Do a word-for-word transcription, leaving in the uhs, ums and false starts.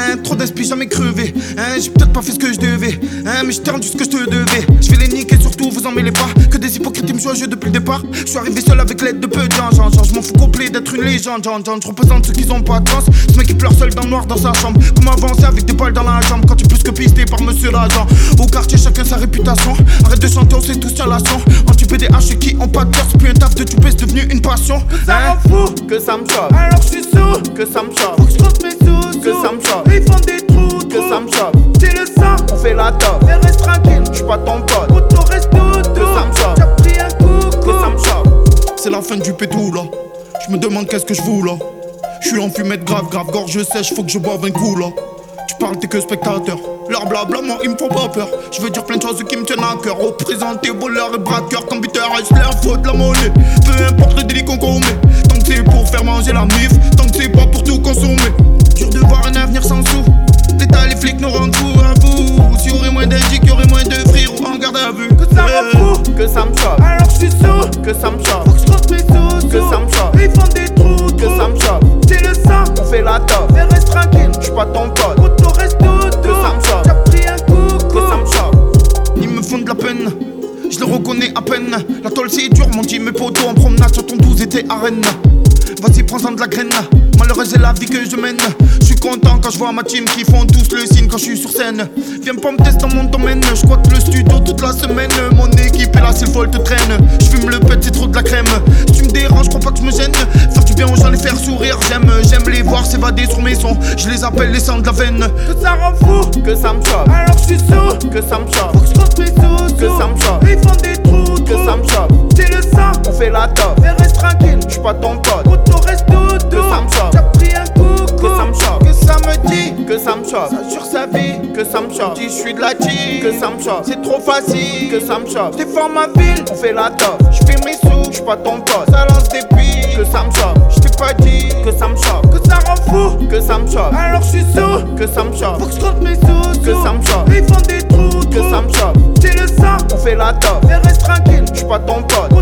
Hein, trop d'esprit jamais crevé. Hein, j'ai peut-être pas fait ce que je devais. Hein, mais j'ai rendu ce que je te devais. Je vais les niquer, surtout vous en mêlez pas. Que des hypocrites ils me jouent à jeu depuis le départ. Je suis arrivé seul avec l'aide de peu de gens. Genre, je m'en fous complet d'être une légende. Genre, je représente ceux qui ont pas de chance. Ce mec qui pleure seul dans le noir dans sa chambre. Comment avancer avec des balles dans la jambe quand tu plus que pisté par monsieur l'agent. Au quartier, chacun sa réputation. Arrête de chanter, on sait tous sur la son. Anti-P D H qui ont pas de cœur. C'est plus un taf de tuper, c'est devenu une passion. Que ça hein? rend fou, Que ça me choque. alors je suis sous, Que ça me choque. faut que je compte mes sous, Que ça me choque. ils font des trous, Que ça me choque. c'est le sang, On fait la top. mais reste tranquille, J'suis pas ton pote. auto reste tout, Que ça me choque. t'as pris un coup, Que ça me choque. C'est la fin du pétou là. Je me demande qu'est-ce que je fous là. Je suis en fumette grave, grave, gorge sèche, faut que je boive un coup là. Tu parles, t'es que spectateur. Leur blabla, moi, ils me font pas peur. Je veux dire plein de choses qui me tiennent à cœur. Représenter voleurs et braqueurs, comme Peter reste leur faute, la monnaie. Peu importe le délit qu'on commet. Tant que c'est pour faire manger la mif, tant que c'est pas pour tout consommer. Dur de voir un avenir sans sous. L'État, les flics nous rendent fous à vous. S'il y aurait moins d'indiques, y'aurait moins de frères ou en garde à vue. Que ça rend fou, Que ça me choque. alors je suis sous, Que ça me choque. faut que je compte mes sous, Que ça me choque. ils font des trous, Que ça me choque. c'est le sang, On fait la top. mais reste tranquille, J'suis pas ton pote. auto reste tout, Que ça me choque. t'as pris un coup, Que ça me choque. Ils me font de la peine, je le reconnais à peine. La tôle c'est dur, mon dit mes potos en promenade sur ton douze était arène. Vas-y, prends-en de la graine. Malheureuse est la vie que je mène. Je suis content quand je vois ma team qui font tous le signe quand je suis sur scène. Viens pas me tester dans mon domaine. Je squatte le studio toute la semaine. Mon équipe est là, c'est le folle te traîne. Je fume le pet, c'est trop de la crème. Si tu me déranges, crois pas que je me gêne. Faire du bien aux gens, les faire sourire. J'aime, j'aime les voir s'évader sur mes sons. Je les appelle les sangs de la veine. que ça rend fou, Que ça me choque. alors je suis sous, Que ça me choque. faut que je compte mes sous, Que ça me choque. ils font des trous, Que ça me choque. c'est le sang, On fait la top. mais reste tranquille, J'suis pas ton pote. auto reste tout, Que ça me choque. t'as pris un coup, Que ça me choque. que ça me dit, Que ça me choque. sur sa vie, Que ça me choque. dis je suis de la team, Que ça me choque. c'est trop facile, Que ça me choque. défends ma ville, On fait la top. j'fais mes sous, J'suis pas ton pote. ça lance des pics, Que ça me choque. j't'ai pas dit, Que ça me choque. que ça rend fou, Que ça me choque. alors je suis sous, Que ça me choque. faut que je compte mes sous, Que ça me choque. ils font des trous, Que ça me choque. c'est le sang, On fait la top. mais reste tranquille, J'suis pas ton pote.